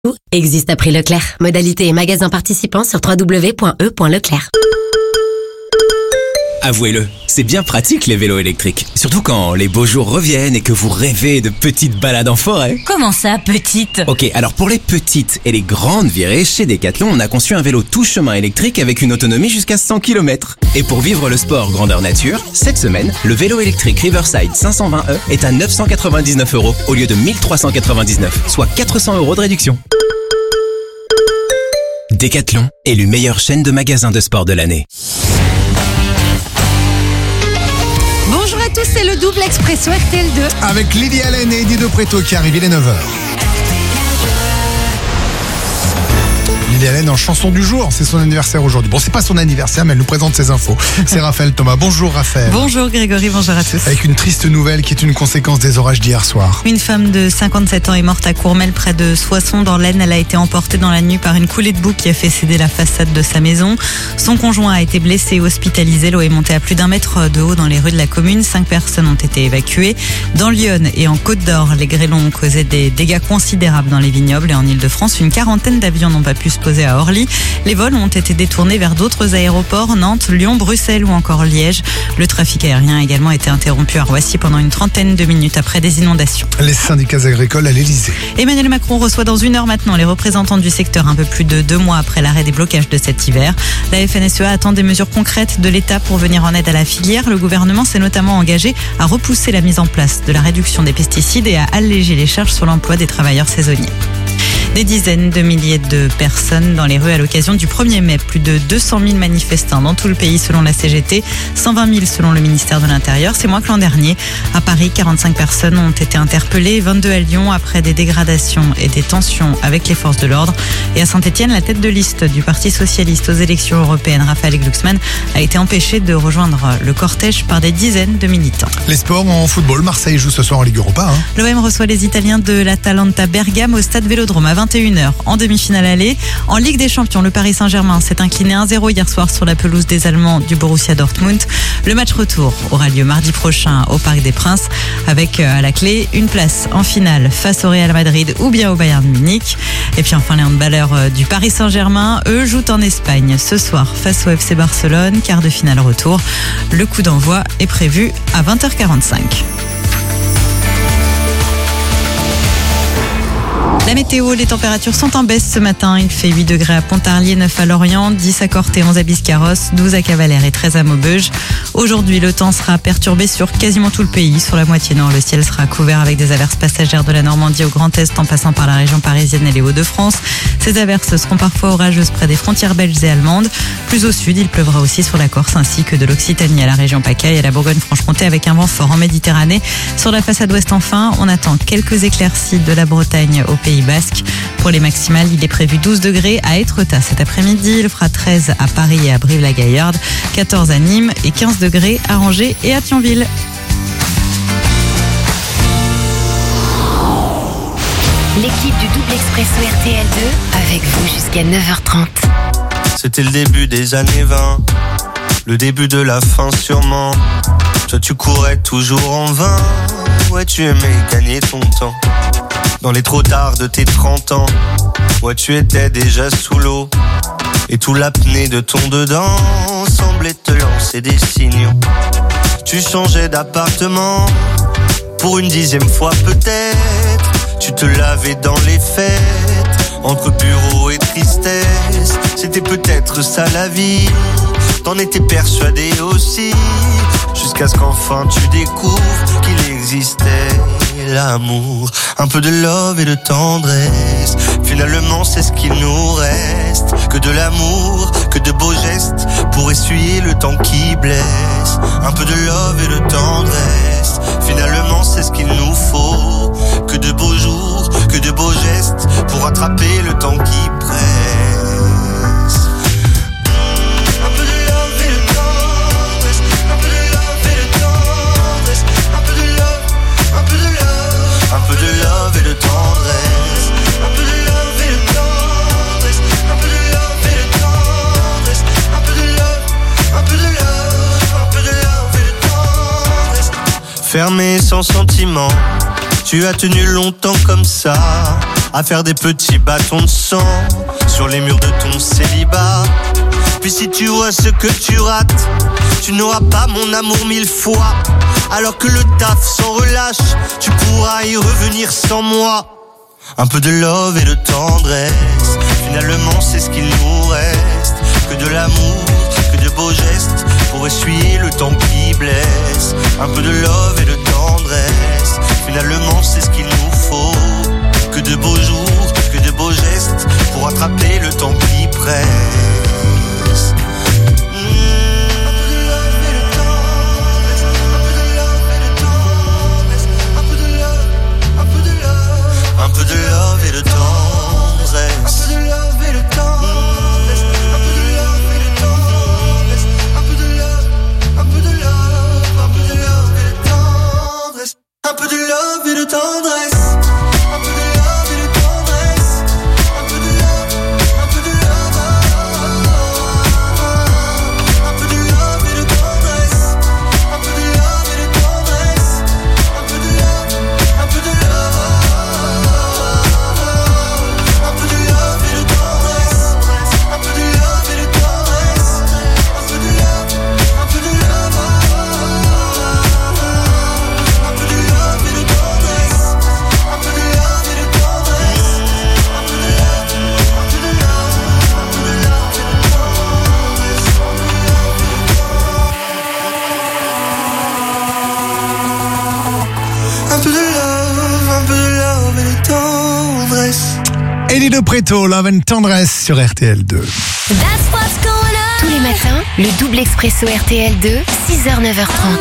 Tout existe à prix Leclerc. Modalité et magasins participants sur www.e.leclerc. Avouez-le, c'est bien pratique les vélos électriques. Surtout quand les beaux jours reviennent et que vous rêvez de petites balades en forêt. Comment ça, petite ? Ok, alors pour les petites et les grandes virées, chez Decathlon, on a conçu un vélo tout chemin électrique avec une autonomie jusqu'à 100 km. Et pour vivre le sport grandeur nature, cette semaine, le vélo électrique Riverside 520e est à 999 € au lieu de 1399, soit 400 € de réduction. Decathlon, élu meilleure chaîne de magasins de sport de l'année. Bonjour à tous, c'est le double expresso RTL2. Avec Lily Allen et Eddie De Pretto qui arrivent, il est 9h. Lily Allen en chanson du jour, c'est son anniversaire aujourd'hui. Bon, c'est pas son anniversaire, mais elle nous présente ses infos. C'est Raphaël Thomas. Bonjour Raphaël. Bonjour Grégory, bonjour à tous. Avec une triste nouvelle qui est une conséquence des orages d'hier soir. Une femme de 57 ans est morte à Courmel, près de Soissons, dans l'Aisne. Elle a été emportée dans la nuit par une coulée de boue qui a fait céder la façade de sa maison. Son conjoint a été blessé et hospitalisé. L'eau est montée à plus d'1 mètre de haut dans les rues de la commune. 5 personnes ont été évacuées. Dans l'Yonne et en Côte d'Or, les grêlons ont causé des dégâts considérables dans les vignobles. Et en Ile-de-France, une quarantaine d'avions n'ont pas pu se poser à Orly. Les vols ont été détournés vers d'autres aéroports, Nantes, Lyon, Bruxelles ou encore Liège. Le trafic aérien a également été interrompu à Roissy pendant une trentaine de minutes après des inondations. Les syndicats agricoles à l'Elysée. Emmanuel Macron reçoit dans 1 heure maintenant les représentants du secteur un peu plus de 2 mois après l'arrêt des blocages de cet hiver. La FNSEA attend des mesures concrètes de l'État pour venir en aide à la filière. Le gouvernement s'est notamment engagé à repousser la mise en place de la réduction des pesticides et à alléger les charges sur l'emploi des travailleurs saisonniers. Des dizaines de milliers de personnes dans les rues à l'occasion du 1er mai. Plus de 200 000 manifestants dans tout le pays selon la CGT, 120 000 selon le ministère de l'Intérieur. C'est moins que l'an dernier. À Paris, 45 personnes ont été interpellées, 22 à Lyon après des dégradations et des tensions avec les forces de l'ordre. Et à Saint-Etienne, la tête de liste du Parti Socialiste aux élections européennes, Raphaël Glucksmann, a été empêché de rejoindre le cortège par des dizaines de militants. Les sports en football, Marseille joue ce soir en Ligue Europa. L'OM reçoit les Italiens de l'Atalanta Bergame au stade Vélodrome à 21h en demi-finale aller. En Ligue des Champions, le Paris Saint-Germain s'est incliné 1-0 hier soir sur la pelouse des Allemands du Borussia Dortmund. Le match retour aura lieu mardi prochain au Parc des Princes avec à la clé une place en finale face au Real Madrid ou bien au Bayern Munich. Et puis enfin les handballeurs du Paris Saint-Germain, eux, jouent en Espagne ce soir face au FC Barcelone, quart de finale retour. Le coup d'envoi est prévu à 20h45. La météo, les températures sont en baisse ce matin. Il fait 8 degrés à Pontarlier, 9 à Lorient, 10 à Corte et 11 à Biscarrosse, 12 à Cavalère et 13 à Maubeuge. Aujourd'hui, le temps sera perturbé sur quasiment tout le pays. Sur la moitié nord, le ciel sera couvert avec des averses passagères de la Normandie au Grand Est en passant par la région parisienne et les Hauts-de-France. Ces averses seront parfois orageuses près des frontières belges et allemandes. Plus au sud, il pleuvra aussi sur la Corse ainsi que de l'Occitanie à la région PACA et à la Bourgogne-Franche-Comté avec un vent fort en Méditerranée. Sur la façade ouest enfin, on attend quelques éclaircies de la Bretagne au Pays Basque. Pour les maximales, il est prévu 12 degrés à Étretat cet après-midi. Il fera 13 à Paris et à Brive-la-Gaillarde, 14 à Nîmes et 15 degrés à Angers et à Thionville. L'équipe du double expresso RTL2 avec vous jusqu'à 9h30. C'était le début des années 20, le début de la fin sûrement. Toi tu courais toujours en vain, ouais tu aimais gagner ton temps. Dans les trop tard de tes 30 ans, ouais tu étais déjà sous l'eau. Et tout l'apnée de ton dedans semblait te lancer des signaux. Tu changeais d'appartement, pour une 10e fois peut-être. Tu te lavais dans les fêtes, entre bureau et tristesse. C'était peut-être ça la vie, t'en étais persuadé aussi. Jusqu'à ce qu'enfin tu découvres qu'il existait l'amour, un peu de love et de tendresse. Finalement c'est ce qu'il nous reste, que de l'amour, que de beaux gestes pour essuyer le temps qui blesse. Un peu de love et de tendresse, finalement c'est ce qu'il nous faut, que de beaux jours, que de beaux gestes pour attraper le temps qui presse. Fermé sans sentiment, tu as tenu longtemps comme ça, à faire des petits bâtons de sang sur les murs de ton célibat. Puis si tu vois ce que tu rates, tu n'auras pas mon amour 1000 fois. Alors que le taf s'en relâche, tu pourras y revenir sans moi. Un peu de love et de tendresse, finalement c'est ce qu'il nous reste. Que de l'amour, que de beaux gestes, pour essuyer le temps qui blesse. Un peu de love et de tendresse, finalement c'est ce qu'il nous faut. Que de beaux jours, que de beaux gestes, pour attraper le temps qui presse. Un peu de love et de tendresse. Un peu de love et de tendresse. Un peu de love et de tendresse. Un peu de love, un peu de love, un peu de love et de tendresse. Un peu de love et de tendresse. Un peu de love et de tendresse. Un peu de love, un peu de love. Un peu de love et de tendresse. Un peu de love et de tendresse. Un peu de love, un peu de love. Elie de Preto, Love and Tendresse sur RTL2. Tous les matins, le double expresso RTL2, 6h, 9h30.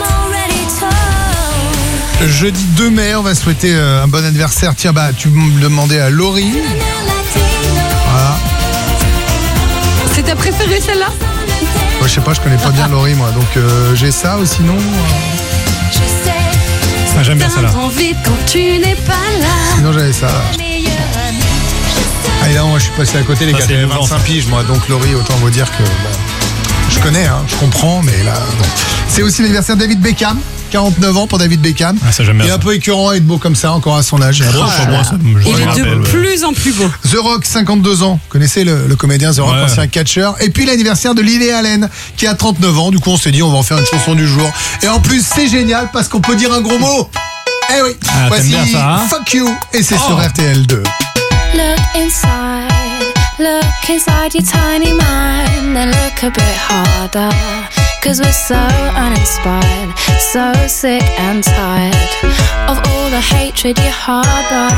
Jeudi 2 mai, on va souhaiter un bon anniversaire. Tiens, tu me demandais à Laurie. Voilà. C'est ta préférée celle-là? Moi, je sais pas, je connais pas bien Laurie, moi. Donc j'ai ça ou sinon. Ah, j'aime bien celle-là. Quand tu n'es pas là. Sinon j'avais ça. Ah, et là, moi, je suis passé à côté, les gars. J'avais 25 piges, moi. Donc, Laurie, autant vous dire que je connais, je comprends, mais là, bon. C'est aussi l'anniversaire de David Beckham. 49 ans pour David Beckham. Ah, ça, j'aime bien. Il est un peu écœurant et beau comme ça, encore à son âge. Il est de plus en plus beau. The Rock, 52 ans. Vous connaissez le comédien The Rock, ancien catcheur. Et puis l'anniversaire de Lily Allen, qui a 39 ans. Du coup, on s'est dit, on va en faire une chanson du jour. Et en plus, c'est génial parce qu'on peut dire un gros mot. Eh oui. Voici bien ça, hein? Fuck You. Et c'est sur RTL2. Look inside your tiny mind, then look a bit harder. 'Cause we're so uninspired, so sick and tired of all the hatred you harbor.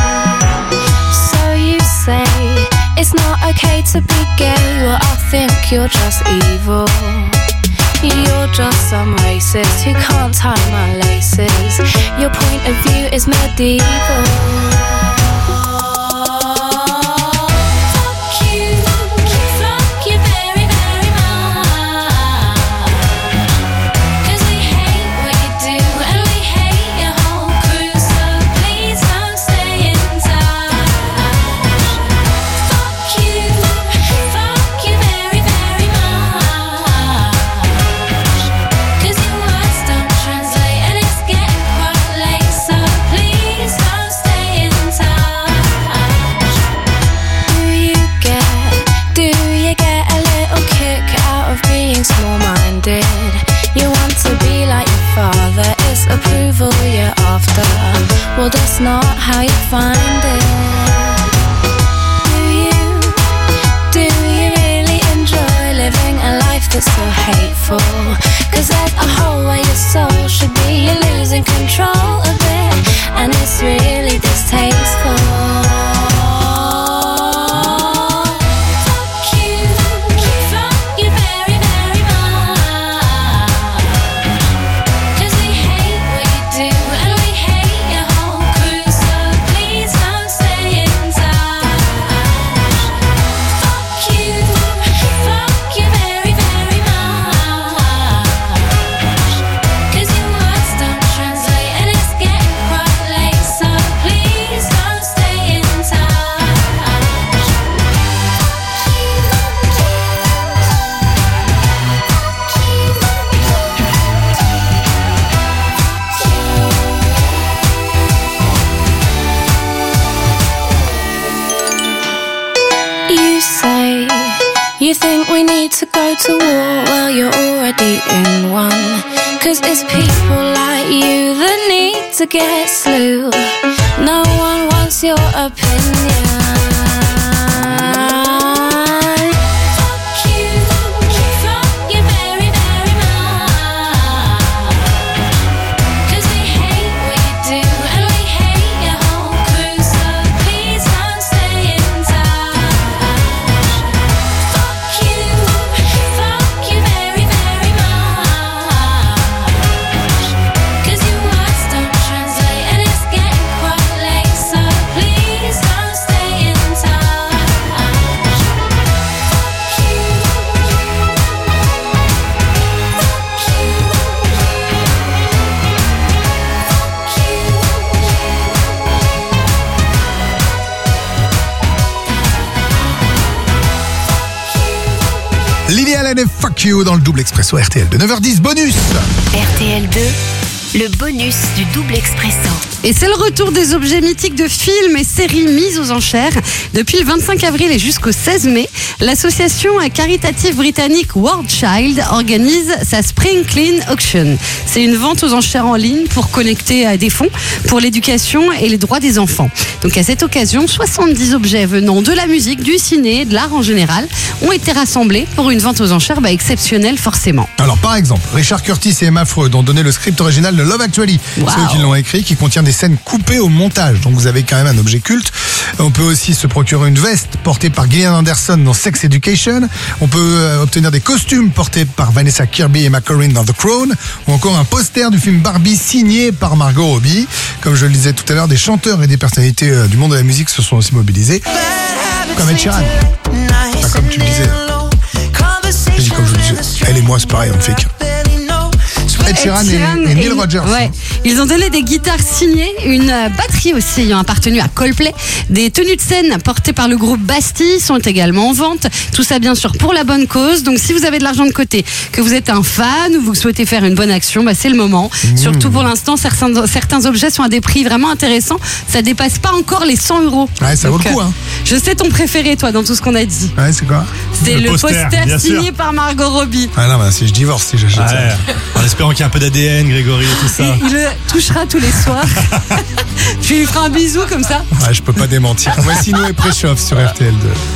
So you say it's not okay to be gay, well I think you're just evil. You're just some racist who can't tie my laces. Your point of view is medieval. Small-minded, you want to be like your father. It's approval you're after. Well, that's not how you find it. Do you really enjoy living a life that's so hateful? 'Cause there's a hole where your soul should be. You're losing control of it, and it's really distasteful. you think we need to go to war? Well, you're already in one. 'Cause it's people like you that need to get slew. No one wants your opinion. Lily Allen et Fuck You dans le double expresso RTL de 9h10 bonus. RTL 2, le bonus du double expresso. Et c'est le retour des objets mythiques de films et séries mis aux enchères. Depuis le 25 avril et jusqu'au 16 mai, l'association caritative britannique World Child organise sa Spring Clean Auction. C'est une vente aux enchères en ligne pour collecter des fonds pour l'éducation et les droits des enfants. Donc à cette occasion, 70 objets venant de la musique, du ciné, de l'art en général, ont été rassemblés pour une vente aux enchères exceptionnelle forcément. Alors par exemple, Richard Curtis et Emma Freud ont donné le script original de Love Actually. Wow. C'est eux qui l'ont écrit, qui contient des scènes coupées au montage. Donc vous avez quand même un objet culte. On peut aussi se procurer une veste portée par Gillian Anderson dans Sex Education. On peut obtenir des costumes portés par Vanessa Kirby et Emma Corrin dans The Crown. Ou encore un poster du film Barbie signé par Margot Robbie. Comme je le disais tout à l'heure, des chanteurs et des personnalités du monde de la musique se sont aussi mobilisés. Comme Ed Sheeran. Enfin, comme tu le disais. J'ai dit comme je le disais. Elle et moi, c'est pareil, on ne fait qu'un. Ed Sheeran et Neil Rogers. Ouais. Ils ont donné des guitares signées, une batterie aussi ayant appartenu à Coldplay. Des tenues de scène portées par le groupe Bastille sont également en vente. Tout ça bien sûr pour la bonne cause. Donc si vous avez de l'argent de côté, que vous êtes un fan ou vous souhaitez faire une bonne action, c'est le moment. Surtout pour l'instant, certains objets sont à des prix vraiment intéressants. Ça dépasse pas encore les 100 €. Ouais, ça vaut le coup, hein. Je sais ton préféré, toi, dans tout ce qu'on a dit. Ouais, c'est quoi? C'est le poster signé sûr. par Margot Robbie. Ah non, si je divorce, si j'achète ça. En espérant qu'il y ait un peu d'ADN, Grégory, et tout ça. Il le touchera tous les soirs. Tu lui feras un bisou comme ça. Ouais, je peux pas démentir. Voici Noé Préchoff sur RTL2.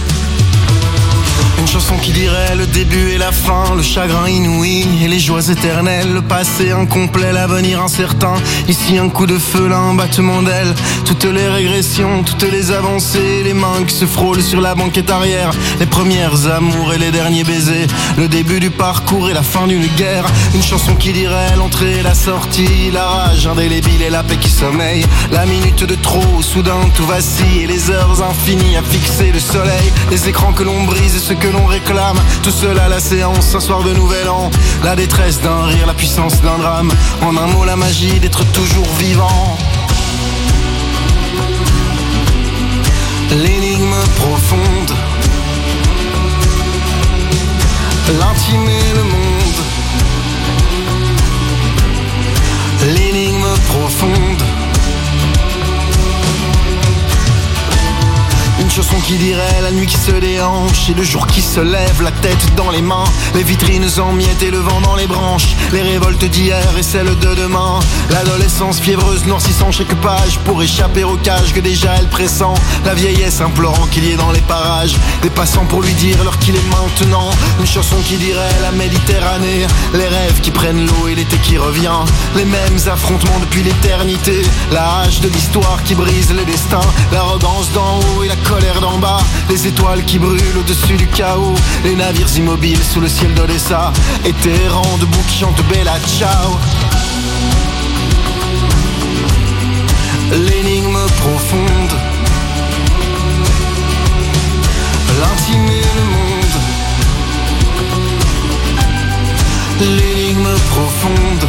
Une chanson qui dirait le début et la fin, le chagrin inouï et les joies éternelles, le passé incomplet, l'avenir incertain. Ici un coup de feu, là un battement d'aile. Toutes les régressions, toutes les avancées, les mains qui se frôlent sur la banquette arrière, les premières amours et les derniers baisers, le début du parcours et la fin d'une guerre. Une chanson qui dirait l'entrée et la sortie, la rage indélébile et la paix qui sommeille. La minute de trop, soudain tout vacille et les heures infinies à fixer le soleil. Les écrans que l'on brise et ce que l'on réclame, tout seul à la séance, un soir de nouvel an. La détresse d'un rire, la puissance d'un drame. En un mot, la magie d'être toujours vivant. L'énigme profonde, l'intime et le monde. L'énigme profonde. Une chanson qui dirait la nuit qui se déhanche et le jour qui se lève, la tête dans les mains, les vitrines en miettes et le vent dans les branches, les révoltes d'hier et celles de demain, l'adolescence fiévreuse noircissant chaque page pour échapper au cage que déjà elle pressent, la vieillesse implorant qu'il y ait dans les parages des passants pour lui dire l'heure qu'il est maintenant. Une chanson qui dirait la Méditerranée, les rêves qui prennent l'eau et l'été qui revient, les mêmes affrontements depuis l'éternité, la hache de l'histoire qui brise les destins, l'arrogance d'en haut et la colère d'en bas, les étoiles qui brûlent au-dessus du chaos, les navires immobiles sous le ciel d'Odessa, et Téhéran debout qui chante Bella Ciao. L'énigme profonde, l'intime et le monde. L'énigme profonde.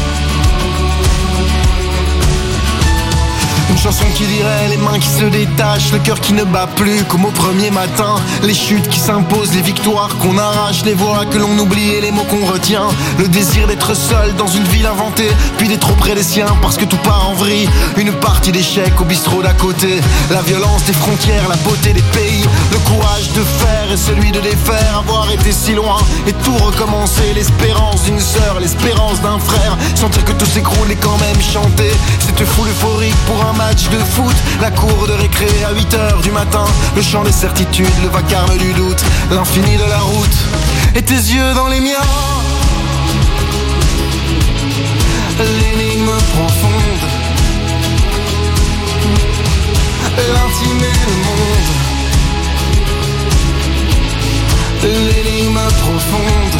Une chanson qui dirait les mains qui se détachent, le cœur qui ne bat plus comme au premier matin, les chutes qui s'imposent, les victoires qu'on arrache, les voix que l'on oublie et les mots qu'on retient, le désir d'être seul dans une ville inventée, puis d'être auprès des siens parce que tout part en vrille, une partie d'échec au bistrot d'à côté, la violence des frontières, la beauté des pays, le courage de faire est celui de défaire, avoir été si loin et tout recommencer. L'espérance d'une sœur, l'espérance d'un frère, sentir que tout s'écroule et quand même chanter cette foule euphorique pour un match de foot. La cour de récré à 8h du matin, le chant des certitudes, le vacarme du doute, l'infini de la route et tes yeux dans les miens. L'énigme profonde, l'intime et le monde. L'énigme profonde,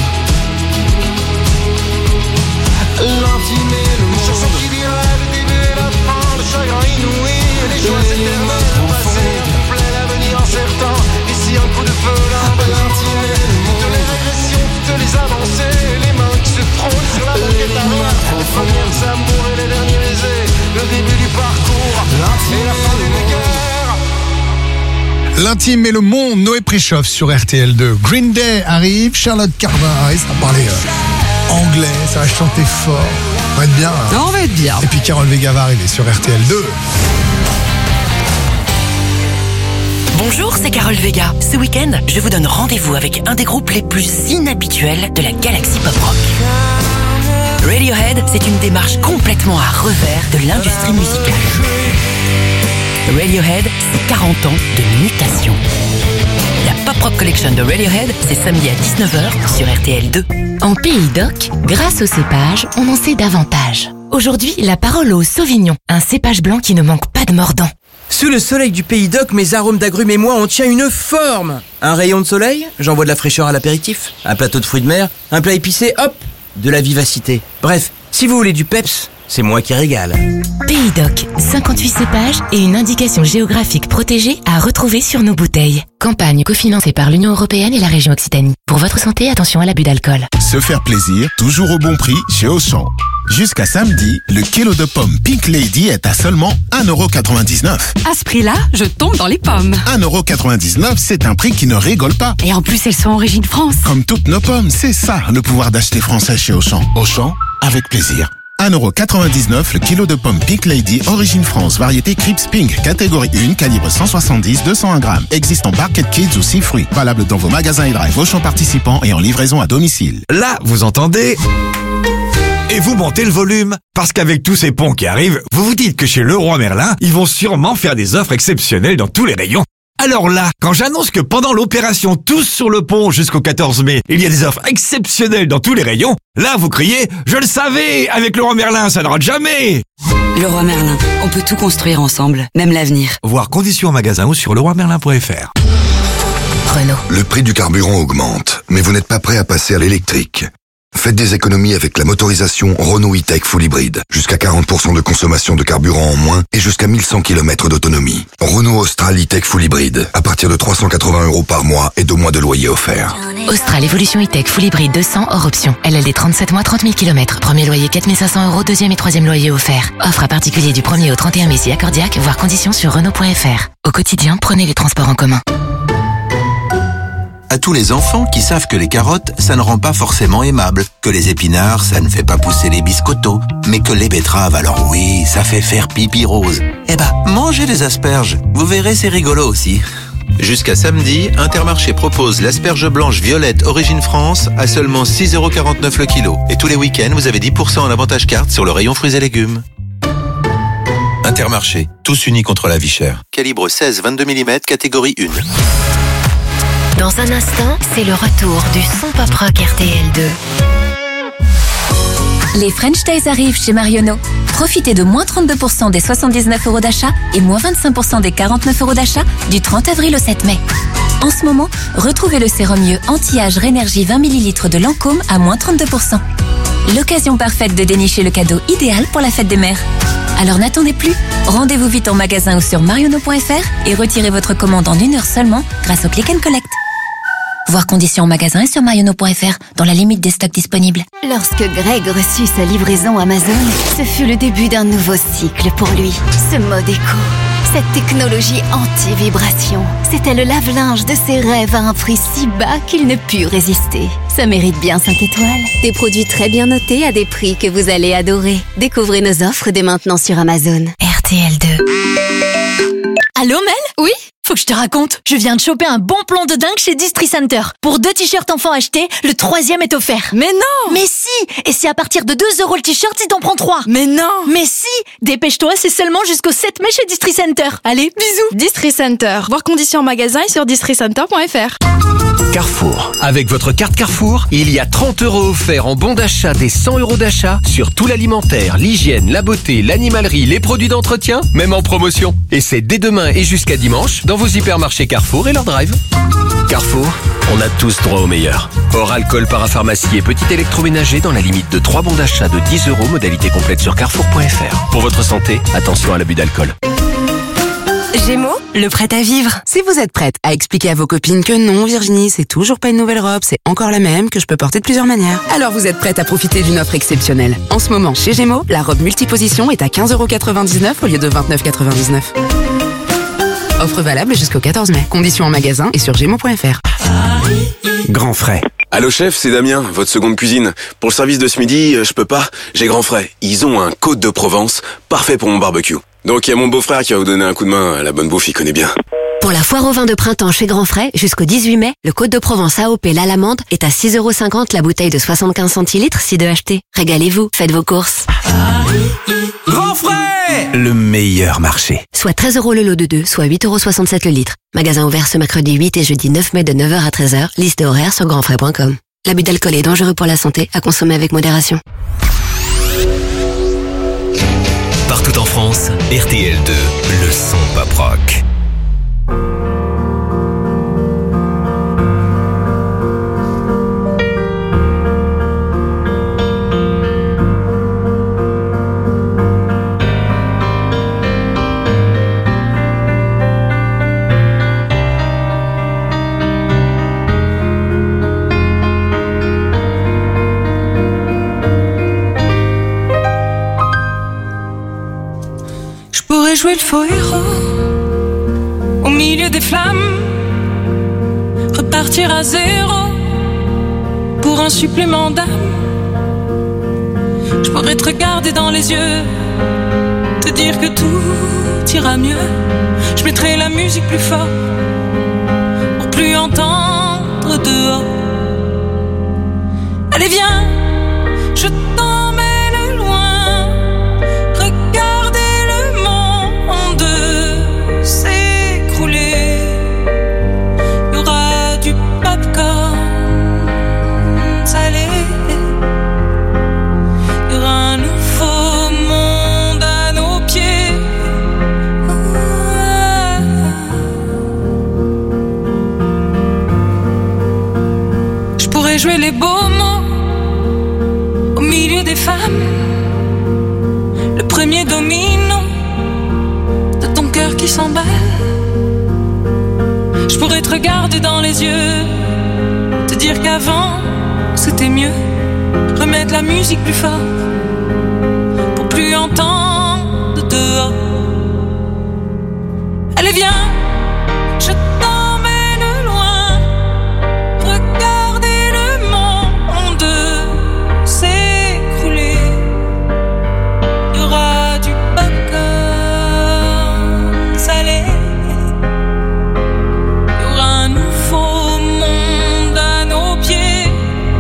l'intime et le monde. Chanson qui dira le début et la fin, le chagrin inouï, les joies éternelles, le passé complet, l'avenir incertain. Ici un coup de feu, l'intime et le monde. Toutes les régressions, toutes les avancées, les mains qui se frôlent sur la banquette arrière. Les premiers amours et les derniers baisers, le début du parcours et la fin d'une guerre. L'intime et le monde, Noé Préchoff sur RTL2. Green Day arrive, Charlotte Cardin, ça va parler anglais, ça va chanter fort. On va être bien. Hein. On va être bien. Et puis Carole Vega va arriver sur RTL2. Bonjour, c'est Carole Vega. Ce week-end, je vous donne rendez-vous avec un des groupes les plus inhabituels de la galaxie pop-rock. Radiohead, c'est une démarche complètement à revers de l'industrie musicale. Radiohead, c'est 40 ans de mutation. La Pop Rock Collection de Radiohead, c'est samedi à 19h sur RTL2. En Pays d'Oc, grâce au cépage, on en sait davantage. Aujourd'hui, la parole au Sauvignon, un cépage blanc qui ne manque pas de mordant. Sous le soleil du Pays d'Oc, mes arômes d'agrumes et moi, on tient une forme. Un rayon de soleil, j'envoie de la fraîcheur à l'apéritif. Un plateau de fruits de mer, un plat épicé, hop, de la vivacité. Bref, si vous voulez du peps, c'est moi qui régale. Pays d'Oc, 58 cépages et une indication géographique protégée à retrouver sur nos bouteilles. Campagne cofinancée par l'Union Européenne et la région Occitanie. Pour votre santé, attention à l'abus d'alcool. Se faire plaisir, toujours au bon prix chez Auchan. Jusqu'à samedi, le kilo de pommes Pink Lady est à seulement 1,99 €. À ce prix-là, je tombe dans les pommes. 1,99 €, c'est un prix qui ne rigole pas. Et en plus, elles sont origine France. Comme toutes nos pommes, c'est ça, le pouvoir d'acheter français chez Auchan. Auchan, avec plaisir. 1,99 € le kilo de pommes Pink Lady, origine France, variété Crips Pink, catégorie 1, calibre 170-201 grammes. Existe en Barquette Kids ou 6 fruits. Valable dans vos magasins et drive Auchan participants et en livraison à domicile. Là, vous entendez ? Et vous montez le volume. Parce qu'avec tous ces ponts qui arrivent, vous vous dites que chez Leroy Merlin, ils vont sûrement faire des offres exceptionnelles dans tous les rayons. Alors là, quand j'annonce que pendant l'opération Tous sur le pont jusqu'au 14 mai, il y a des offres exceptionnelles dans tous les rayons, là vous criez « Je le savais, avec Leroy Merlin, ça ne rate jamais !» Leroy Merlin, on peut tout construire ensemble, même l'avenir. Voir conditions en magasin ou sur leroymerlin.fr. Renault. Le prix du carburant augmente, mais vous n'êtes pas prêt à passer à l'électrique. Faites des économies avec la motorisation Renault E-Tech Full Hybrid. Jusqu'à 40% de consommation de carburant en moins et jusqu'à 1100 km d'autonomie. Renault Austral E-Tech Full Hybrid. À partir de 380 € par mois et 2 mois de loyer offert. Austral Evolution E-Tech Full Hybrid 200 hors option. LLD 37 mois, 30 000 km. Premier loyer 4 500 €, deuxième et troisième loyer offert. Offre à particulier du 1er au 31 mai si accordiaque, voire conditions sur Renault.fr. Au quotidien, prenez les transports en commun. À tous les enfants qui savent que les carottes, ça ne rend pas forcément aimable, que les épinards, ça ne fait pas pousser les biscottos, mais que les betteraves, alors oui, ça fait faire pipi rose. Eh ben, mangez les asperges, vous verrez, c'est rigolo aussi. Jusqu'à samedi, Intermarché propose l'asperge blanche violette origine France à seulement 6,49 € le kilo. Et tous les week-ends, vous avez 10% en avantage carte sur le rayon fruits et légumes. Intermarché, tous unis contre la vie chère. Calibre 16-22 mm, catégorie 1. Dans un instant, c'est le retour du son pop rock RTL2. Les French Days arrivent chez Marionneau. Profitez de moins 32% des 79 € d'achat et moins 25% des 49 € d'achat du 30 avril au 7 mai. En ce moment, retrouvez le sérum mieux anti-âge Rénergie 20 ml de Lancôme à moins 32%. L'occasion parfaite de dénicher le cadeau idéal pour la fête des mères. Alors n'attendez plus, rendez-vous vite en magasin ou sur marionneau.fr et retirez votre commande en 1 heure seulement grâce au Click and Collect. Voir conditions en magasin et sur marionneau.fr dans la limite des stocks disponibles. Lorsque Greg reçut sa livraison Amazon, ce fut le début d'un nouveau cycle pour lui. Ce mode éco, cette technologie anti-vibration, c'était le lave-linge de ses rêves à un prix si bas qu'il ne put résister. Ça mérite bien 5 étoiles. Des produits très bien notés à des prix que vous allez adorer. Découvrez nos offres dès maintenant sur Amazon. RTL2. Allô Mel ? Oui ? faut que je te raconte. Je viens de choper un bon plan de dingue chez Distri Center. Pour 2 t-shirts enfants achetés, le 3e est offert. Mais non! Mais si! Et c'est à partir de 2 € le t-shirt si t'en prends 3. Mais non! Mais si! Dépêche-toi, c'est seulement jusqu'au 7 mai chez Distri Center. Allez, bisous! Distri Center. Voir conditions en magasin et sur districenter.fr. Carrefour. Avec votre carte Carrefour, il y a 30 € offerts en bon d'achat des 100 € d'achat sur tout l'alimentaire, l'hygiène, la beauté, l'animalerie, les produits d'entretien, même en promotion. Et c'est dès demain et jusqu'à dimanche dans vos hypermarchés Carrefour et leur drive. Carrefour, on a tous droit au meilleur. Hors alcool, parapharmacie et petit électroménager dans la limite de 3 bons d'achat de 10 €, modalité complète sur carrefour.fr. Pour votre santé, attention à l'abus d'alcool. Gémeaux, le prêt à vivre. Si vous êtes prête à expliquer à vos copines que non, Virginie, c'est toujours pas une nouvelle robe, c'est encore la même, que je peux porter de plusieurs manières, alors vous êtes prête à profiter d'une offre exceptionnelle. En ce moment, chez Gémeaux, la robe multiposition est à 15,99 € au lieu de 29,99 €. Offre valable jusqu'au 14 mai. Conditions en magasin et sur gémeaux.fr. Grand frais. Allô chef, c'est Damien, votre seconde cuisine. Pour le service de ce midi, je peux pas, j'ai Grand frais. Ils ont un Côte de Provence, parfait pour mon barbecue. Donc il y a mon beau-frère qui va vous donner un coup de main, à la bonne bouffe, il connaît bien. Pour la foire au vin de printemps chez Grand Frais, jusqu'au 18 mai, le Côte de Provence AOP l'Alamande est à 6,50 € la bouteille de 75 centilitres si de acheter. Régalez-vous, faites vos courses. Grand frais! Le meilleur marché. Soit 13 € le lot de 2, soit 8,67 € le litre. Magasin ouvert ce mercredi 8 et jeudi 9 mai de 9h à 13h. Liste et horaire sur grandfrais.com. L'abus d'alcool est dangereux pour la santé, à consommer avec modération. Partout en France, RTL2, le son pop rock. Jouer le faux héros au milieu des flammes, repartir à 0 pour un supplément d'âme. Je pourrais te regarder dans les yeux, te dire que tout ira mieux. Je mettrai la musique plus fort pour plus entendre dehors. Allez viens, je t'emmène loin. S'écrouler, il y aura du popcorn salé, il y aura un nouveau monde à nos pieds. Je pourrais jouer les beaux mots au milieu des femmes, le premier domino qui s'emballe. Je pourrais te regarder dans les yeux, te dire qu'avant c'était mieux. Remettre la musique plus fort pour plus entendre dehors. Allez viens, je t'emmène loin. Regarder le monde s'écrouler. Il y aura du popcorn salé. Il y aura un nouveau monde à nos pieds.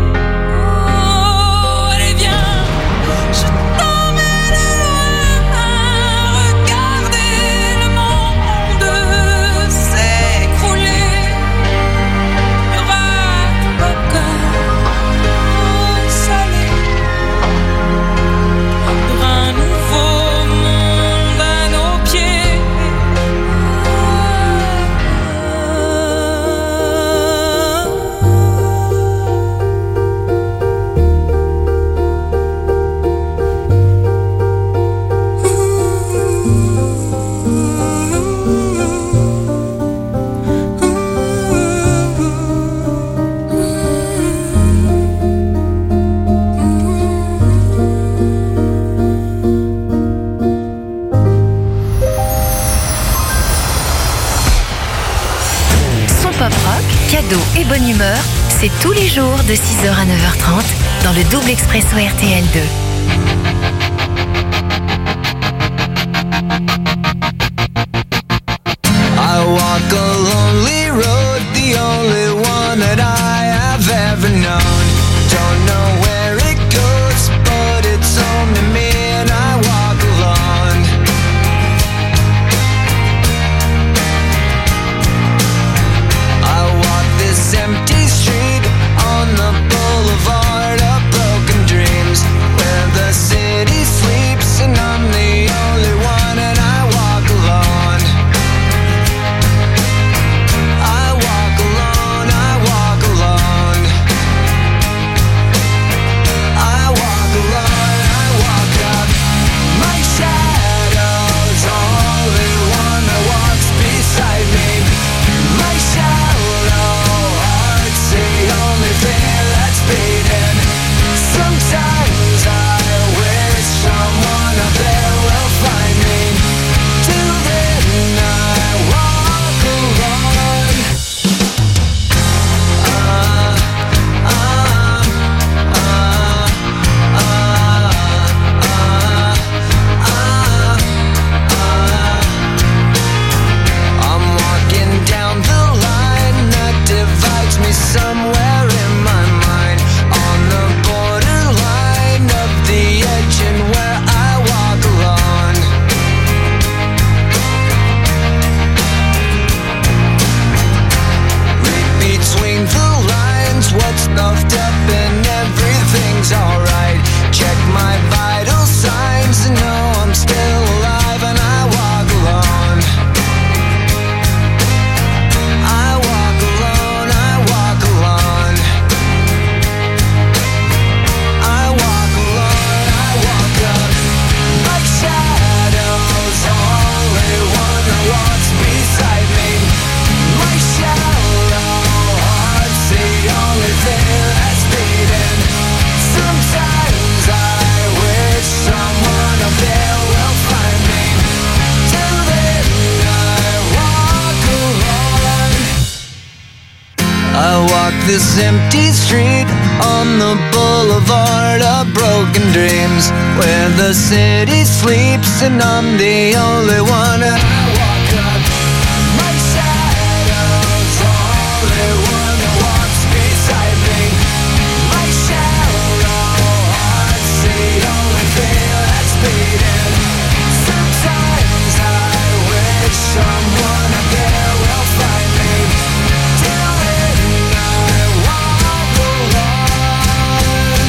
Oh, allez viens, je t'emmène loin. Regarder le monde s'écrouler. Il y aura du popcorn salé. Il y aura un nouveau monde à nos pieds. Son pop rock, cadeaux et bonne humeur, c'est tous les jours de 6h à 9h30 dans le double expresso RTL2. I walk I walk this empty street on the boulevard of broken dreams, where the city sleeps and I'm the only one. And I walk up, my shadow's the only one that walks beside me. My shallow heart's the only thing that's beating. Sometimes I wish someone up there will find me. Till then I walk alone.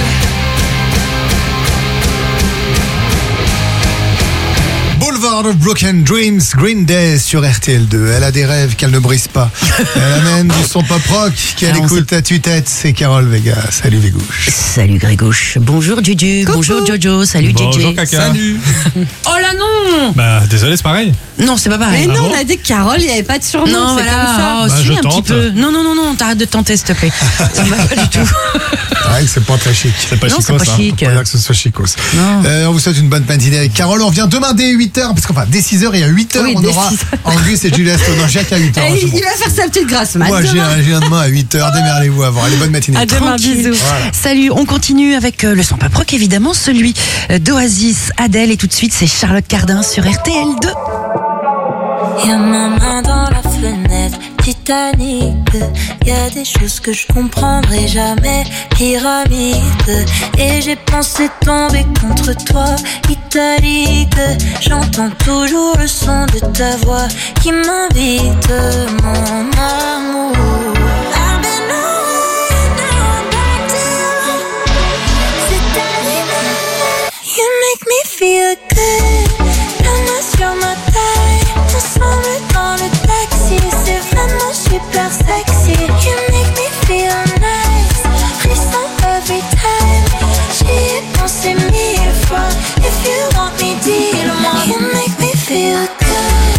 Boulevard of Broken Dreams, Green Day sur RTL2. Elle a des rêves qu'elle ne brise pas. Elle amène du son pop rock qu'elle écoute à tue-tête. C'est Carole Vega. Salut Végouche. Salut Grégouche. Bonjour Dudu. Coucou. Bonjour Jojo. Salut Bonjour JJ. Caca. Salut. Oh là non. Bah désolé, c'est pareil. Non, c'est pas pareil. Mais non, Ah bon on a dit que Carole, il n'y avait pas de surnom. Non, c'est voilà. comme ça. Oh, Bah, si, je un petit tente. peu. Non, t'arrêtes de tenter, s'il te plaît. Ça va pas du tout. Ouais, c'est pas très chic. C'est pas Non, chicos, c'est pas hein. chic. Faut pas dire que ce soit chicos. Non. On vous souhaite une bonne matinée avec Carole. On revient demain dès 8h, parce qu'enfin, dès 6h et à 8h, Oui, on dès aura 6h. Angus et Julia Stone. Non, Jacques à 8h. Et il va faire sa petite grasse mat. Moi, j'ai un demain à 8h. Démerdez-vous avant. Allez, bonne matinée. À demain, Tranquille. bisous. Voilà. Salut, on continue avec le son pop rock évidemment, celui d'Oasis, Adèle, et tout de suite c'est Charlotte Cardin sur RTL2. Y'a ma main dans la fenêtre, Titanic. Y'a des choses que je comprendrai jamais, pyramide. Et j'ai pensé tomber contre toi, italique. J'entends toujours le son de ta voix qui m'invite, mon amour. I've been away, now I'm back to you. C'est arrivé, you make me feel good. La main sur ma taille, ensemble dans le taxi, c'est vraiment super sexy. You make me feel nice, frisson every time. J'y ai pensé 1000 fois, if you want me, dis-le-moi. You make me feel good.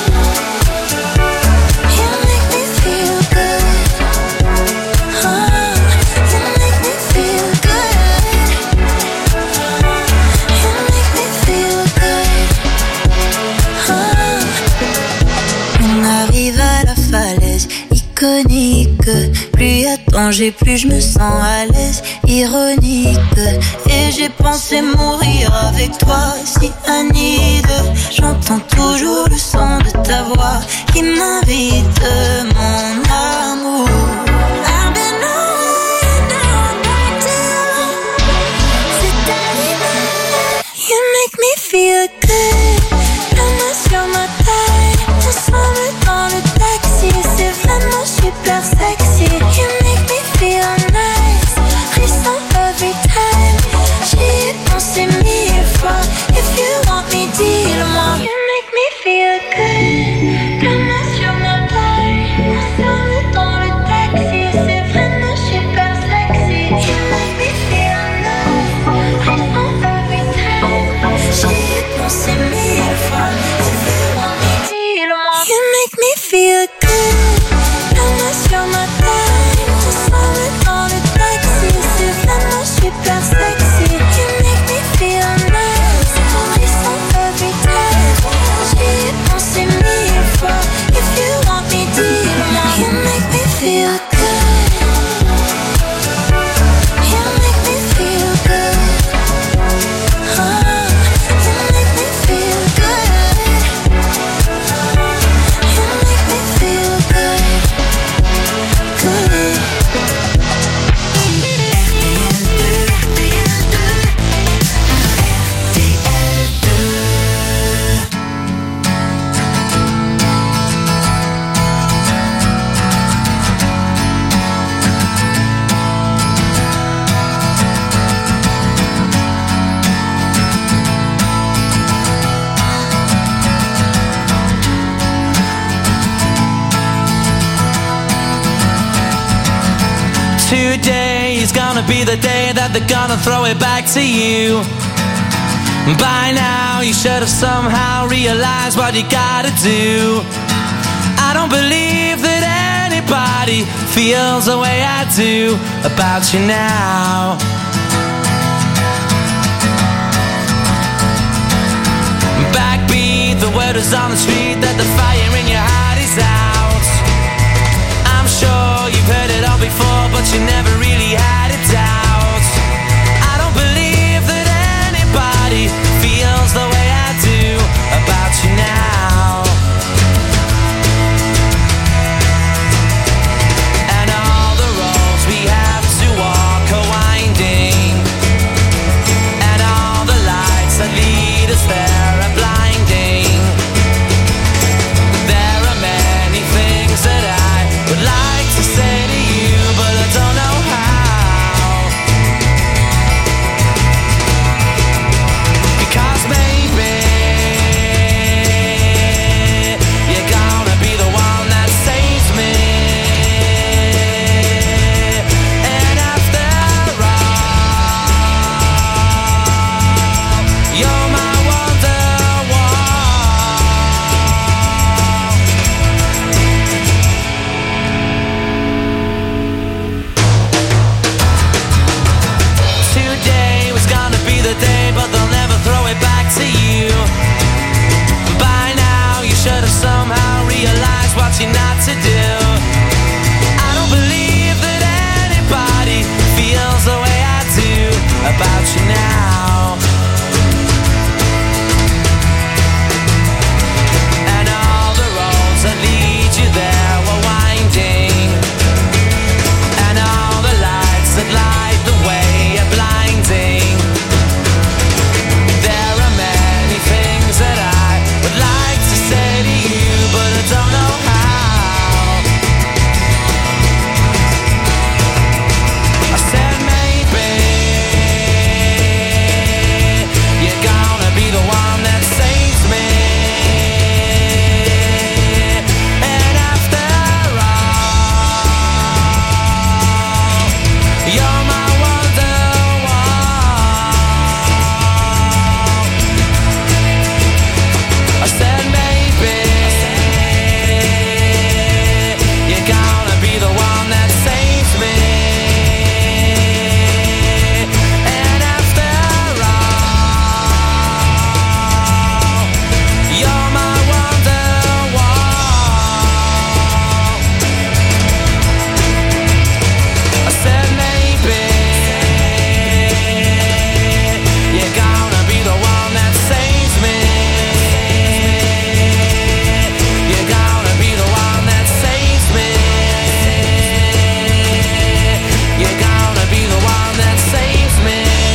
You make me feel good. Oh, you make me feel good. You make me feel good. On arrive à la falaise iconique. Plus y a danger, plus je me sens à l'aise, ironique. Et j'ai pensé mourir avec toi, si Anide. J'entends toujours le son de ta voix qui m'invite, mon amour. I've been away, now I'm back to you. C'est arrivé, you make me feel good. La main sur ma taille, ensemble dans le taxi, c'est vraiment super sexy. You make me feel nice, frisson every time. J'y ai pensé 1000 fois, if you want me, dis-le-moi. You make me feel good. La main sur ma taille, ensemble dans le taxi, c'est vraiment super sexy. You make me feel nice, frisson every time. J'y ai pensé 1000 fois, if you want me, dis-le-moi. You make me feel good. La main sur ma taille, ensemble dans le taxi, c'est vraiment super sexy. You make me feel nice, frisson every time. J'y ai pensé 1000 fois, if you want me, dis-le-moi. You make me feel good. You make me feel good. Oh, you make me feel good. You make me feel good. Good. Today is gonna be the day that they're gonna throw it back to you. By now you should have somehow realized what you gotta do. I don't believe that anybody feels the way I do about you now. Backbeat, the word is on the street that the fire in your heart is out. I'm sure you've heard it but you never really had a doubt. I don't believe that anybody feels the way I do about you now. And all the roads we have to walk are winding, and all the lights that lead us there are blinding. There are many things that I would like to say to you, but I don't know how. Because maybe you're gonna be the one that saves me. And after all, you're my wonderwall. Today was gonna be the day, but they'll never throw it back to you. By now you should have somehow realized what you're not to do. I don't believe that anybody feels the way I do about you now. And all the roads that lead you there were winding, and all the lights that light the way are blinding. There are many things that I would like to say to you, but I don't know how. I said maybe you're gonna be the one that saves me. And after all, you're my wonderwall. I said maybe you're gonna be the one that saves me. And after all, you're my wonderwall. I said maybe you're gonna be the one that saves me. You're gonna be the one that saves me. You're gonna be the one that saves me.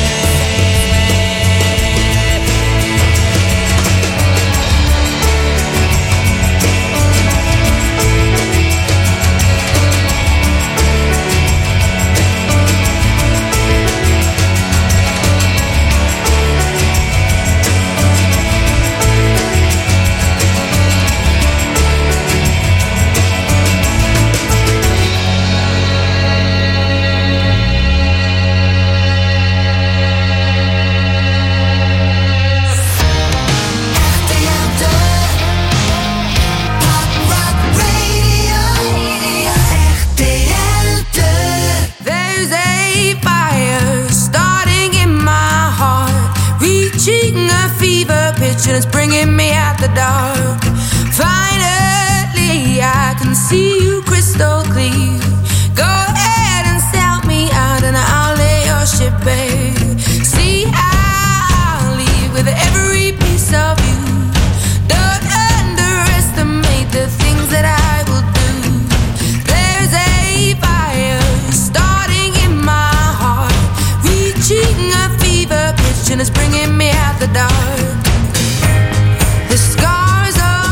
There's a fire starting in my heart, reaching a fever pitch and it's bringing me out the dark. Finally, I can see you crystal clear. Go ahead and sell me out and I'll lay your ship bare. See, I'll leave with every piece of you. Don't underestimate the things that I will do. There's a fire starting in my heart, reaching a fever pitch and it's bringing me out the dark. The scars of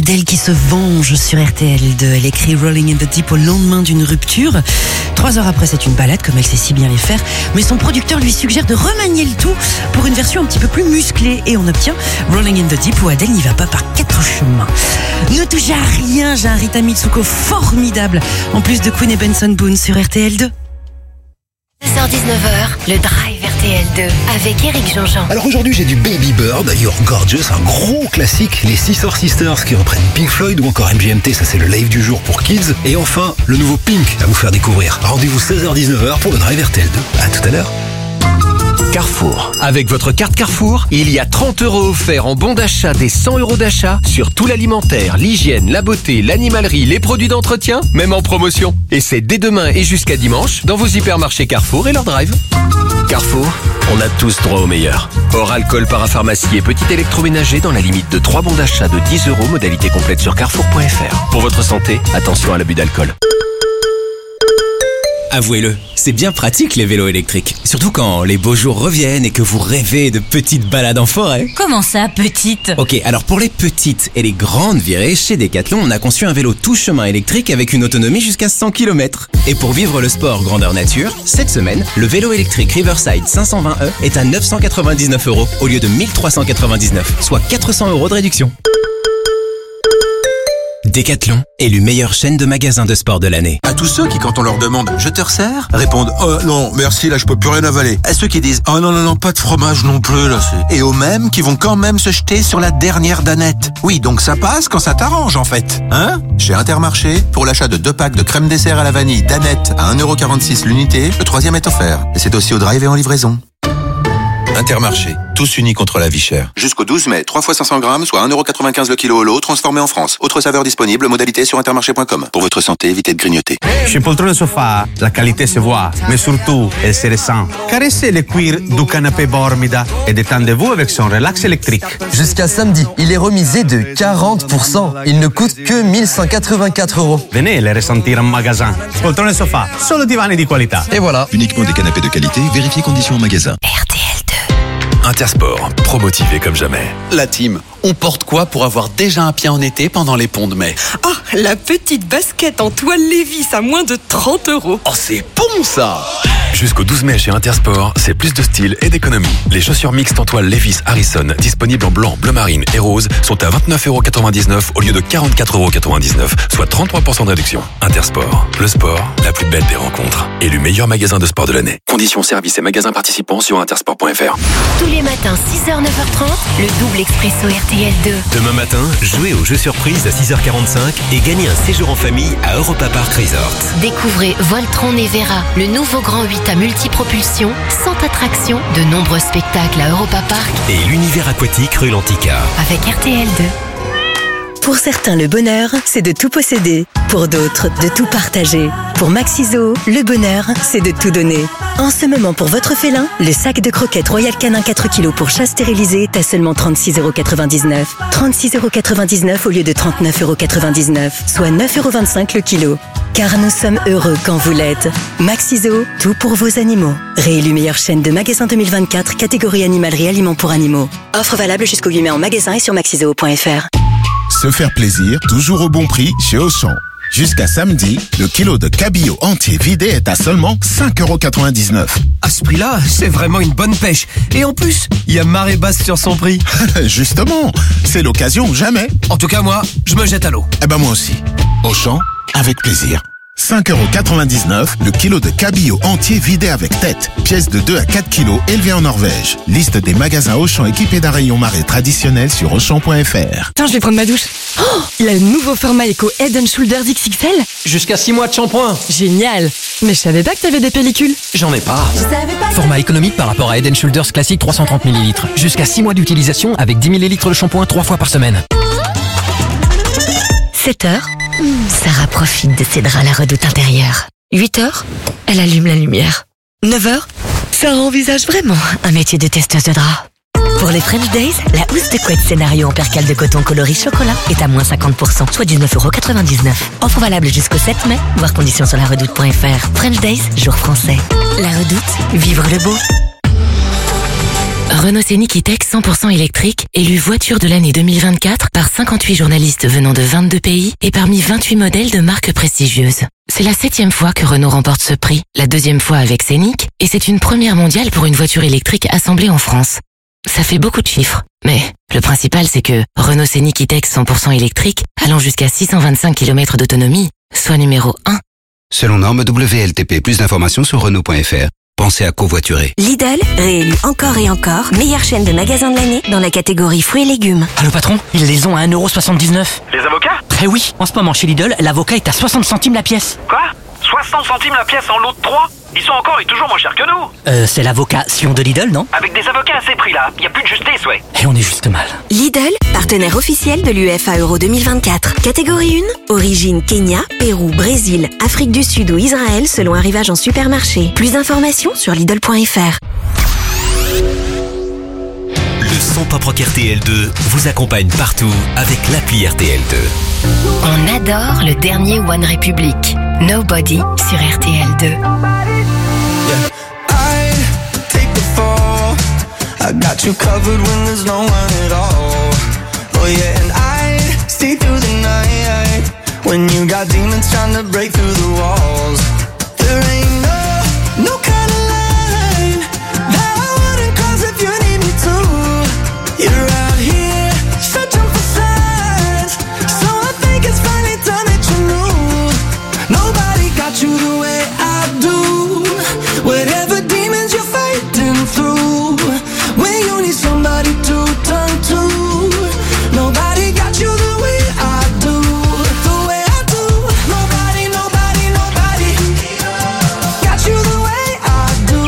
Adèle qui se venge sur RTL2. Elle écrit Rolling in the Deep au lendemain d'une rupture. 3 heures après, c'est une balade comme elle sait si bien les faire. Mais son producteur lui suggère de remanier le tout pour une version un petit peu plus musclée. Et on obtient Rolling in the Deep où Adèle n'y va pas par 4 chemins. Ne touchez à rien, j'ai un Rita Mitsuko formidable. En plus de Queen et Benson Boone sur RTL2. 16h-19h, le Drive RTL2 avec Eric Jean-Jean. Alors aujourd'hui j'ai du Baby Bird, You're Gorgeous, un gros classique, les Sister Sisters qui reprennent Pink Floyd ou encore MGMT, ça c'est le live du jour pour Kids. Et enfin, le nouveau Pink à vous faire découvrir. Rendez-vous 16h-19h pour le Drive RTL2. À tout à l'heure. Carrefour. Avec votre carte Carrefour, il y a 30 € offerts en bon d'achat des 100 € d'achat sur tout l'alimentaire, l'hygiène, la beauté, l'animalerie, les produits d'entretien, même en promotion. Et c'est dès demain et jusqu'à dimanche dans vos hypermarchés Carrefour et leur drive. Carrefour, on a tous droit au meilleur. Hors alcool, parapharmacie et petit électroménager dans la limite de 3 bons d'achat de 10 €, modalité complète sur carrefour.fr. Pour votre santé, attention à l'abus d'alcool. Avouez-le, c'est bien pratique les vélos électriques. Surtout quand les beaux jours reviennent et que vous rêvez de petites balades en forêt. Comment ça, petite? Ok, alors pour les petites et les grandes virées, chez Decathlon, on a conçu un vélo tout chemin électrique avec une autonomie jusqu'à 100 km. Et pour vivre le sport grandeur nature, cette semaine, le vélo électrique Riverside 520e est à 999 € au lieu de 1399, soit 400 € de réduction. Decathlon, élu meilleure chaîne de magasins de sport de l'année. À tous ceux qui, quand on leur demande « Je te resserre ?» répondent « Oh non, merci, là je peux plus rien avaler ». À ceux qui disent « Oh non, pas de fromage non plus, là c'est... » Et aux mêmes qui vont quand même se jeter sur la dernière danette. Oui, donc ça passe quand ça t'arrange en fait. Hein ? Chez Intermarché, pour l'achat de 2 packs de crème dessert à la vanille danette à 1,46 € l'unité, le 3e est offert. Et c'est aussi au drive et en livraison. Intermarché, tous unis contre la vie chère. Jusqu'au 12 mai, 3 fois 500 grammes, soit 1,95 € le kilo au lot, transformé en France. Autre saveur disponible, modalité sur intermarché.com. Pour votre santé, évitez de grignoter. Chez Poltrone Sofa, la qualité se voit, mais surtout, elle se ressent. Caressez le cuir du canapé Bormida et détendez-vous avec son relax électrique. Jusqu'à samedi, il est remisé de 40%. Il ne coûte que 1184 €. Venez les ressentir en magasin. Poltrone Sofa, solo divani di qualità. Et voilà. Uniquement des canapés de qualité, vérifiez conditions en magasin. RTL2. Intersport, promotivé comme jamais. La team, on porte quoi pour avoir déjà un pied en été pendant les ponts de mai? Ah, la petite basket en toile Levi's à moins de 30 €. Oh, c'est bon ça! Jusqu'au 12 mai chez Intersport, c'est plus de style et d'économie. Les chaussures mixtes en toile Levi's Harrison, disponibles en blanc, bleu marine et rose, sont à 29,99 € au lieu de 44,99 €, soit 33% de réduction. Intersport, le sport, la plus belle des rencontres. Élu meilleur magasin de sport de l'année. Conditions, services et magasins participants sur intersport.fr. Tous les matins, 6h, 9h30, le double expresso RTL2. Demain matin, jouez au jeu surprise à 6h45 et gagnez un séjour en famille à Europa Park Resort. Découvrez Voltron Nevera, le nouveau Grand 8 à multipropulsion, 100 attractions, de nombreux spectacles à Europa Park et l'univers aquatique rue Lantica. Avec RTL2. Pour certains, le bonheur, c'est de tout posséder. Pour d'autres, de tout partager. Pour Maxiso, le bonheur, c'est de tout donner. En ce moment, pour votre félin, le sac de croquettes Royal Canin 4 kg pour chat stérilisé est à seulement 36,99 €. 36,99 € au lieu de 39,99 €, soit 9,25 € le kilo. Car nous sommes heureux quand vous l'êtes. Maxiso, tout pour vos animaux. Réélu meilleure chaîne de magasins 2024, catégorie animalerie aliments pour animaux. Offre valable jusqu'au 8 mai en magasin et sur maxiso.fr. Se faire plaisir, toujours au bon prix chez Auchan. Jusqu'à samedi, le kilo de cabillaud entier vidé est à seulement 5,99 €. À ce prix-là, c'est vraiment une bonne pêche. Et en plus, il y a marée basse sur son prix. Justement, c'est l'occasion jamais. En tout cas, moi, je me jette à l'eau. Eh ben moi aussi. Auchan, avec plaisir. 5,99 € le kilo de cabillaud entier vidé avec tête. Pièce de 2 à 4 kilos élevée en Norvège. Liste des magasins Auchan équipés d'un rayon marée traditionnel sur Auchan.fr. Tiens, je vais prendre ma douche. Oh, le nouveau format Eco Head & Shoulders XXL. Jusqu'à 6 mois de shampoing. Génial. Mais je savais pas que t'avais des pellicules. J'en ai pas. Format économique par rapport à Head & Shoulders classique 330 ml. Jusqu'à 6 mois d'utilisation avec 10 ml de shampoing 3 fois par semaine. 7h, Sarah profite de ses draps à la redoute intérieure. 8h, elle allume la lumière. 9h, Sarah envisage vraiment un métier de testeuse de draps. Pour les French Days, la housse de couette scénario en percale de coton coloris chocolat est à moins 50%, soit 19,99 €. Offre valable jusqu'au 7 mai, voir conditions sur laredoute.fr. French Days, jour français. La Redoute, vivre le beau. Renault Scénic E-Tech 100% électrique, élu voiture de l'année 2024 par 58 journalistes venant de 22 pays et parmi 28 modèles de marques prestigieuses. C'est la 7e fois que Renault remporte ce prix, la 2e fois avec Scénic, et c'est une première mondiale pour une voiture électrique assemblée en France. Ça fait beaucoup de chiffres, mais le principal c'est que Renault Scénic E-Tech 100% électrique, allant jusqu'à 625 km d'autonomie, soit numéro 1. Selon norme WLTP, plus d'informations sur Renault.fr. Pensez à covoiturer. Lidl, réélu encore et encore, meilleure chaîne de magasins de l'année dans la catégorie fruits et légumes. Allô patron, ils les ont à 1,79€. Les avocats ? Eh oui, en ce moment chez Lidl, l'avocat est à 60 centimes la pièce. Quoi ? 60 centimes la pièce en lot de 3 ? Ils sont encore et toujours moins chers que nous. C'est l'avocat Sion de Lidl, non ? Avec des avocats à ces prix-là, y a plus de justice, ouais. Et on est juste mal. Lidl, partenaire officiel de l'UEFA Euro 2024. Catégorie 1, origine Kenya, Pérou, Brésil, Afrique du Sud ou Israël selon arrivage en supermarché. Plus d'informations sur Lidl.fr. Le son pop rock RTL2 vous accompagne partout avec l'appli RTL2. On adore le dernier One Republic, Nobody sur RTL2. I got you covered when there's no one at all. Oh yeah, and I'd stay through the night when you got demons trying to break through the walls. There ain't no kind of line that I wouldn't cross if you need me to. You're out here searching for signs, so I think it's finally time that you knew. Nobody got you the way I do. Whatever demons you're fighting through, when you need somebody to turn to, nobody got you the way I do, the way I do. Nobody, nobody, nobody got you the way I do.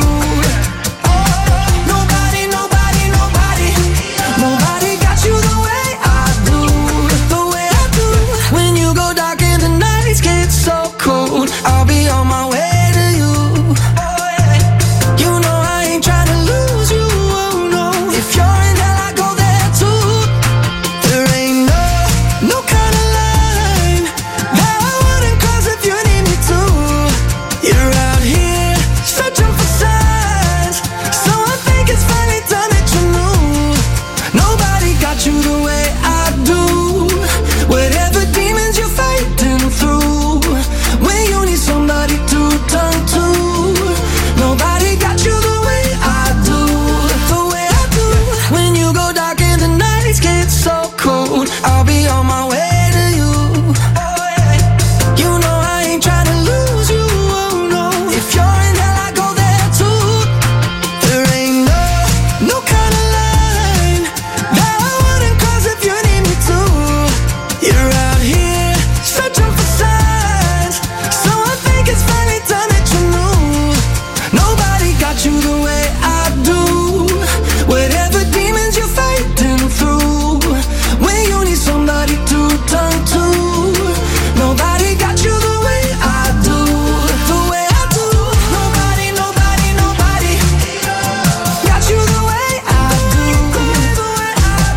Nobody, nobody, nobody, nobody got you the way I do, the way I do. When you go dark and the nights get so cold, I'll be on my way to you. You know I ain't trying to lose you. If you're in hell, I go there too. There ain't no kind of line that I wouldn't cross if you need me to. You're out here searching for signs, so I think it's finally time that you knew. Nobody got you the way I do. Whatever demons you're fighting through, when you need somebody to turn to, nobody got you the way I do, the way I do. When you go dark and the nights get so cold, I'll be on my way to you. You know I ain't trying to lose you, oh no. If you're in hell, I go there too. There ain't no kind of line that I wouldn't cross if you need me to. You're out here searching for signs, so I think it's finally time that you knew. Nobody got you the way I do. Whatever demons you're fighting through, when you need somebody to turn to, nobody got you the way I do, the way I do. Nobody, nobody, nobody got you the way I do, the way I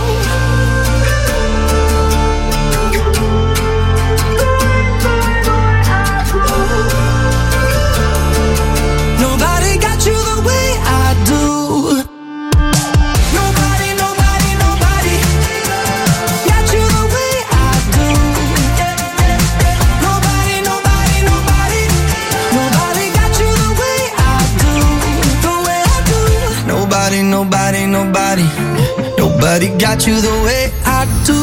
do. Nobody got you the way I do. Nobody, nobody, nobody got you the way I do. Nobody, nobody, nobody, nobody got you the way I do, the way I do. Nobody, nobody, nobody, nobody got you the way I do.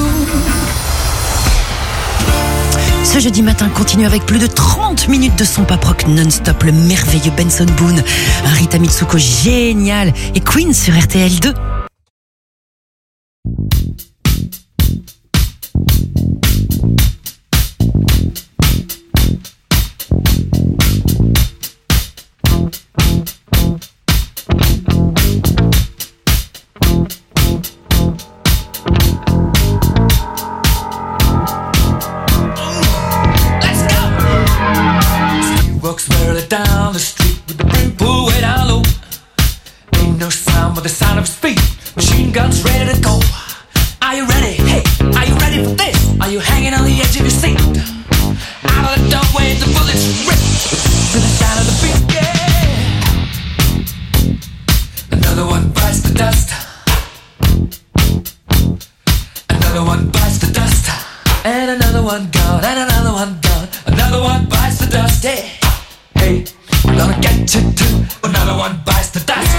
Ce jeudi matin continue avec plus de 30 minutes de son pop rock non-stop, le merveilleux Benson Boone, un Rita Mitsuko génial et Queen sur RTL2. Walks barely down the street with the brim pulled way down low. Ain't no sound but the sound of speed. Machine guns ready to go. Are you ready? Hey, are you ready for this? Are you hanging on the edge of your seat? Out of the doorway, the bullets rip to the sound of the beat. Yeah. Another one bites the and another one gone, and another one gone. Another one bites the dust. Hey, hey, I'm gonna get you too. Another one bites the dust.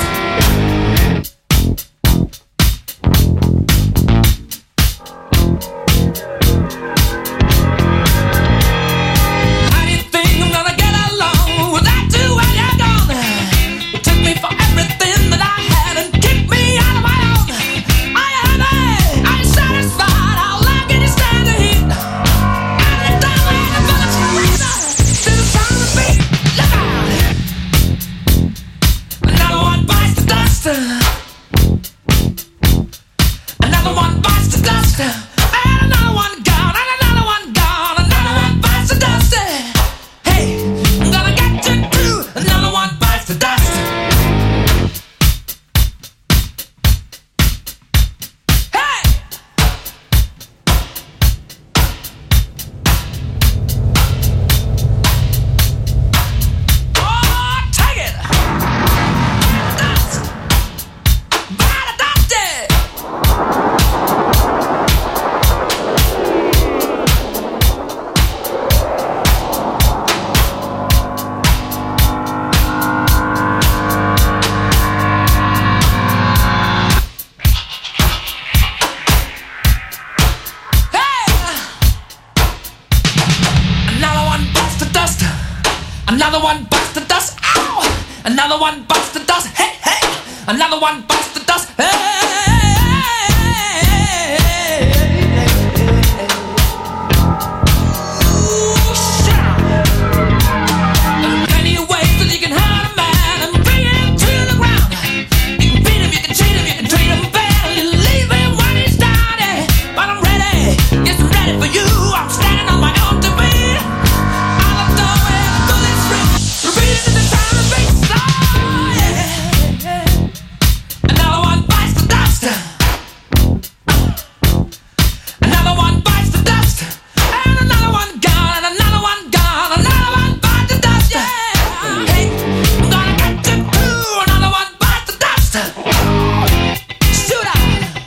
How do you think I'm gonna get along without you when you're gone? You took me for everything that I had and kicked me out of my own. Are you happy? Are you satisfied? How long can you stand the heat? And it's done when I'm gonna scream out to the sound of the beat. Look out! Another one bites the dust. Another one bites the dust. And another one gone. And another one gone. Another one bites the dust. Hey, I'm gonna get you too. Another one bites the dust. Hey! Oh, take it! Dust! Bite the dust! Another one bites the dust. Another one bites the dust. Ow! Another one bites the dust. Hey, hey! Another one bites the dust. Hey! Ooh, shit. There are many ways that you can hurt a man and bring him to the ground. You can beat him, you can cheat him, you can treat him bad. You leave him when he's down. Yeah. But I'm ready, yes, I'm ready for you. I'm standing on my own to beat. I'll have done where the bullets rip. Repeat it the time and face. Oh, yeah. Another one bites the dust. Another one bites the dust. And another one gone. And another one gone. Another one bites the dust. Yeah. Hey, I'm gonna get you too. Another one bites the dust. Shoot out.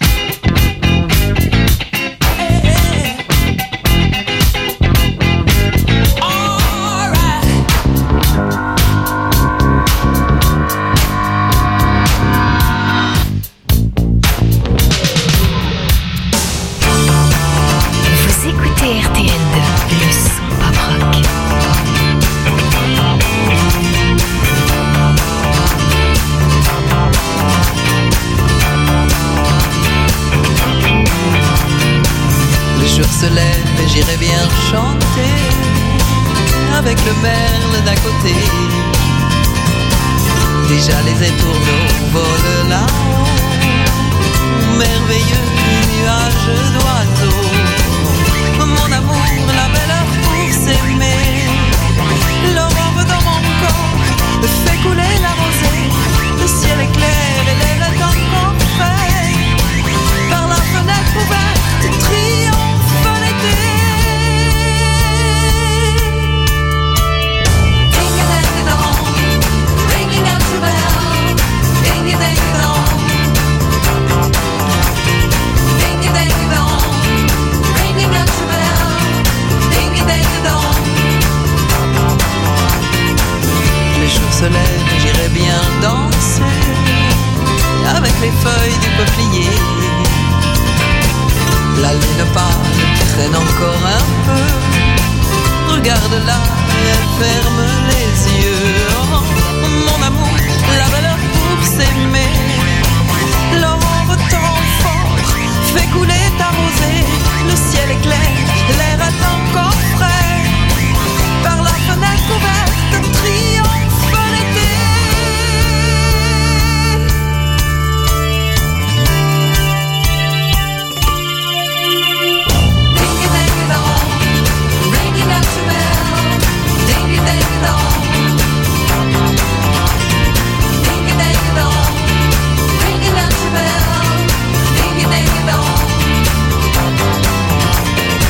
Vous écoutez RTL2, le son pop rock. Le jour se lève et j'irai bien chanter avec le merle d'à côté. Déjà les étourneaux volent là-haut, merveilleux nuage d'oiseaux. Mon amour, la belle heure pour s'aimer. L'aurore dans mon corps fait couler la rosée. Le ciel est clair et l'air est encore frais. Par la fenêtre ouverte triomphe l'été. Ding-a-ding-a-dong, ringing out your bell. Ding-a-ding-a-dong, ding-a-ding-a-dong, ringing out your bell. Ding-a-ding-a-dong. Les jours se lèvent, j'irai bien danser avec les feuilles du peuplier. La lune pâle traîne encore un peu. Regarde-la, elle ferme les yeux. Oh, mon amour, la belle heure pour s'aimer. L'aurore temps fort fait couler ta rosée. Le ciel est clair, l'air est encore frais. Par la fenêtre ouverte triomphe l'été. Ding-a-ding-a-dong, ringing out your bell. Ding-a-ding-a-dong, ding-a-ding-a-dong, ringing out your bell. Ding-a-ding-a-dong.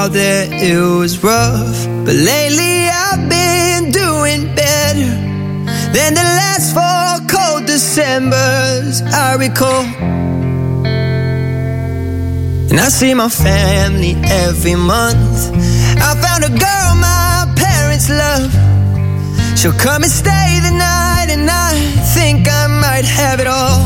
out there it was rough, but lately I've been doing better than the last 4 cold Decembers I recall. And I see my family every month. I found a girl my parents love. She'll come and stay the night, and I think I might have it all.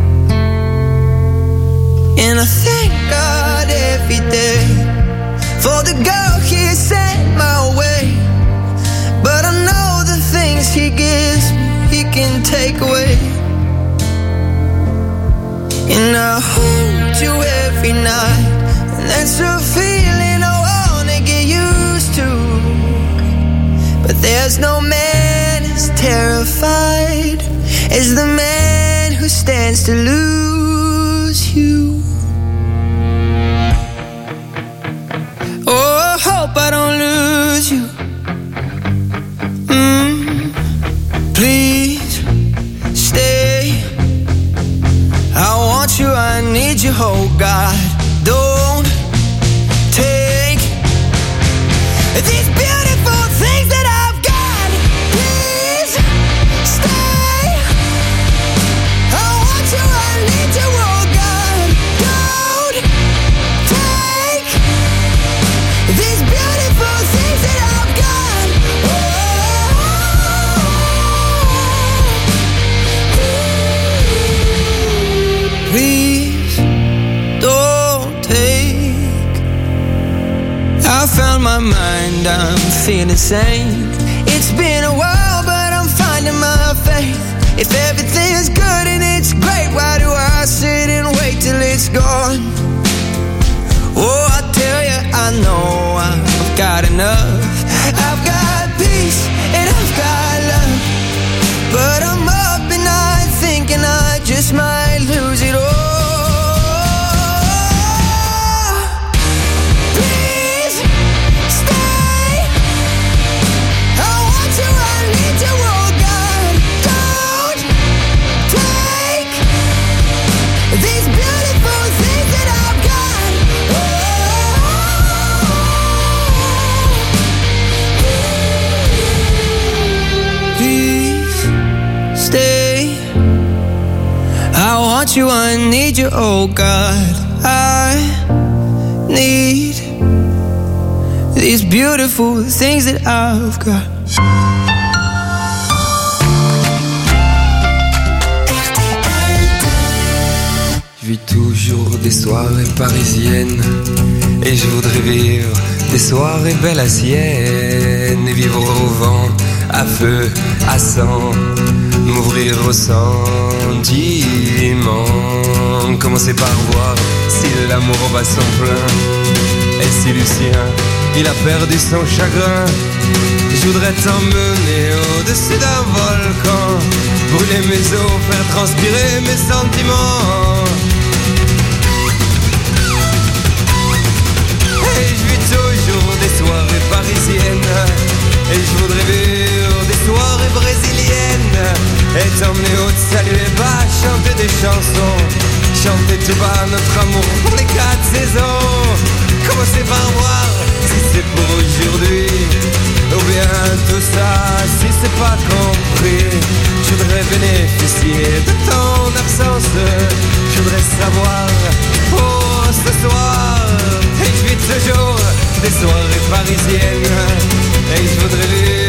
And I thank God every day for the girl He sent my way. But I know the things He gives me, He can take away. And I hold you every night, and that's a feeling I wanna get used to. But there's no man as terrified as the man who stands to lose you. Oh, I hope I don't lose you. Please stay. I want you, I need you, oh God. Don't take these beautiful things that I've got. Please stay. I want you, I need you, oh God. Don't take these beautiful things that I've got. Please don't take. I found my mind, I'm feeling sane. It's been a while, but I'm finding my faith. If everything is good and it's great, why do I sit and wait till it's gone? Oh, I tell you, I know I've got enough. I've got peace and I've got love, but I'm up at night thinking I just might lose it all. Please stay. I want you, I need you, oh God. Don't take these beautiful things that I've got. Please stay. I want you, I need you, oh God. I need these beautiful things that I've got. Je vis toujours des soirées parisiennes, et je voudrais vivre des soirées belles à sienne, et vivre au vent, à feu, à sang, m'ouvrir au sentiment. Commencer par voir si l'amour bat son plein, et si Lucien, il a perdu son chagrin. Je voudrais t'emmener au-dessus d'un volcan, brûler mes os, faire transpirer mes sentiments. Et je vis toujours des soirées parisiennes, et je voudrais vivre des soirées brésiliennes, et t'emmener au salut et bas, chanter des chansons, chanter tout bas notre amour pour les 4 saisons. Commencer par voir si c'est pour aujourd'hui, ou bien tout ça si c'est pas compris. Je voudrais bénéficier de ton absence, je voudrais savoir pour ce soir. Et je vis toujours des soirées parisiennes, et je voudrais vivre